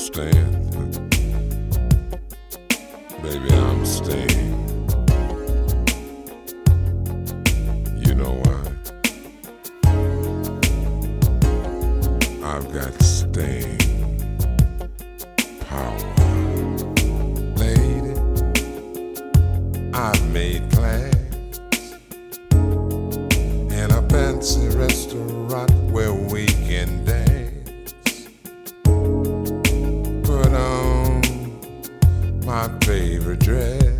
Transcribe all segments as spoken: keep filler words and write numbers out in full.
staying. Baby, I'm staying. You know why? I've got staying power. Lady, I've made plans in a fancy restaurant where we can dance. Put on my favorite dress,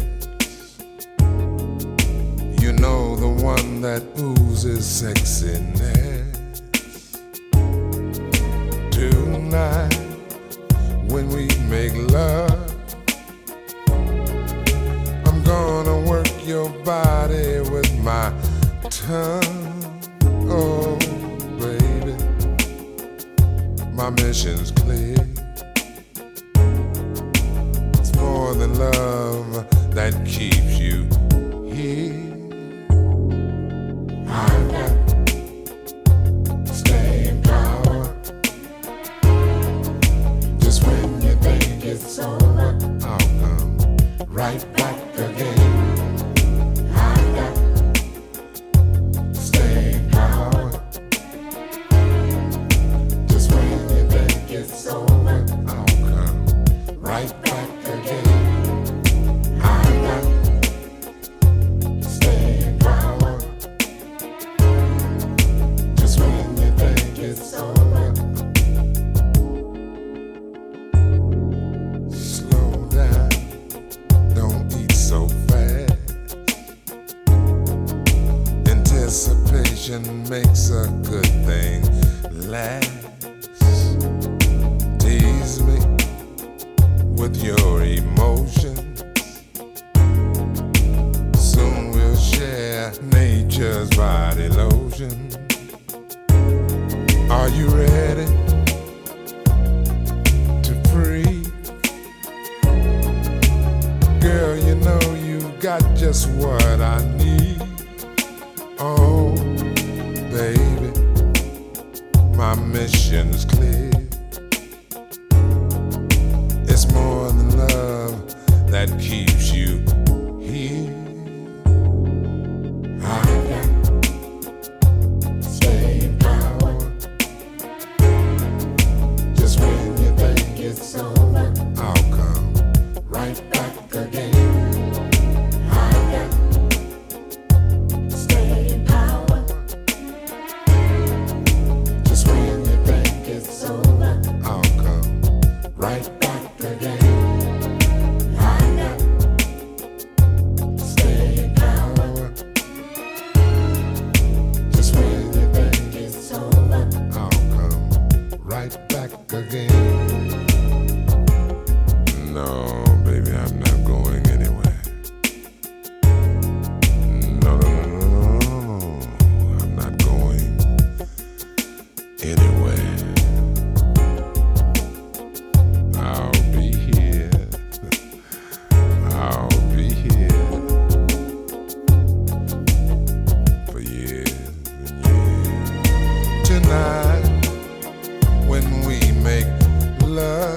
you know, the one that oozes sexiness. Tonight, when we make love, I'm gonna work your body with my tongue. Oh, baby, my mission's clear. It's more than love that keeps you here. I've got staying power. Just when you think it's over, I'll come right back again. I've got staying power. Just when you think it's over, I'll come right back again. I've got staying power. Just when you think it's over. Slow down, don't eat so fast. Anticipation makes a good thing last. Tease me with your emotions. Soon we'll share nature's body lotion. Are you ready to free? Girl, you know you got just what I need. Oh, baby, my mission's clear. It's more than love that keeps you here. I've got staying power. Just when you think it's over, I'll come right back again. I've got staying power. Just when you think it's over, I'll come right back again. I've got staying power. Just when you think it's over, I'll come right back again. No, baby, I'm not going anywhere. No, no, no, no, no, no, no. I'm not going anywhere. I'll be here. I'll be here for years and years. Tonight, when we make love,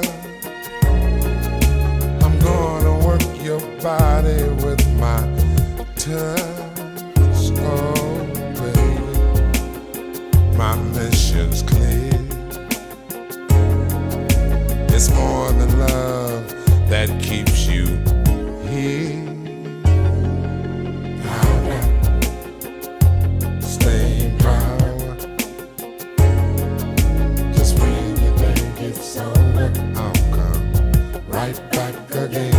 I'm gonna work your body with my touch. Oh, baby, my mission's clear. It's more than love that keeps you here. I've got staying power. Just when you think it's over, I'll come right back again.